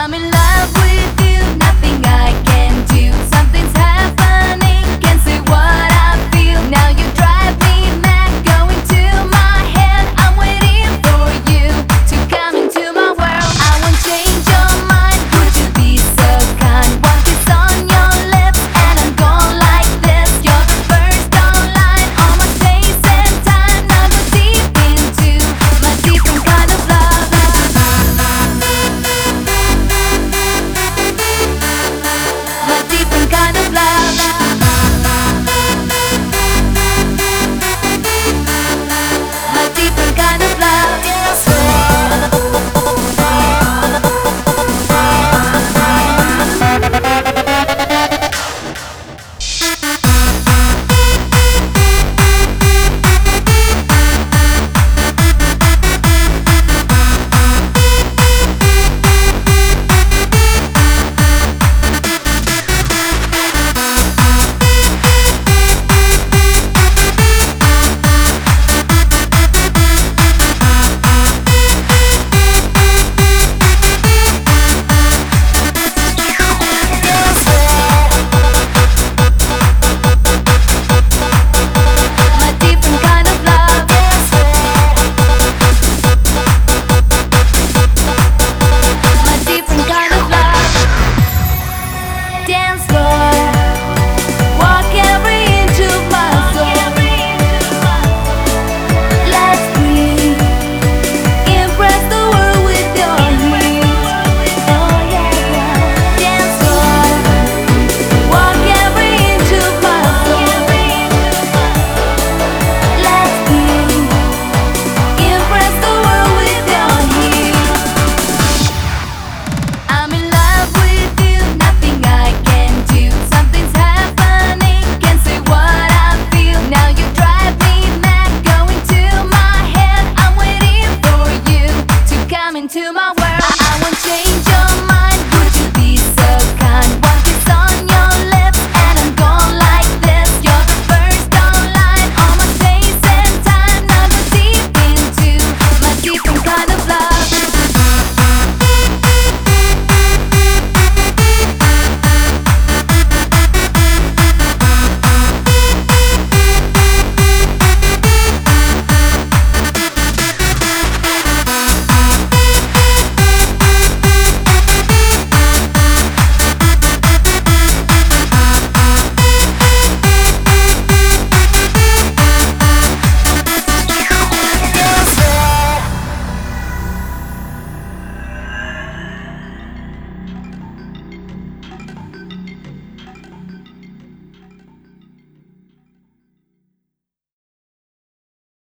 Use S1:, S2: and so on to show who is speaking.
S1: I'm in love with you, nothing I can do. Something's happening, can't say what I feel. Now you drive me mad, going to my head. I'm waiting for you to come into my world. I won't change your mind, would you be so kind? One kiss on your lips and I'm gone like this. You're the first online, all my days and time. Now go deep into my different kind of love. My different kind of love. My different kind of love. Dance floor, walk every inch of my soul. Let's breathe, impress the world with your heat. Oh yeah, yeah. Dance floor, walk every inch of my soul. Let's breathe, impress the world with your heat. I'm in love with you, nothing I can do. Something's happening, can't say what I feel. Now you drive me mad, going to my head. I'm waiting for you to come into my world.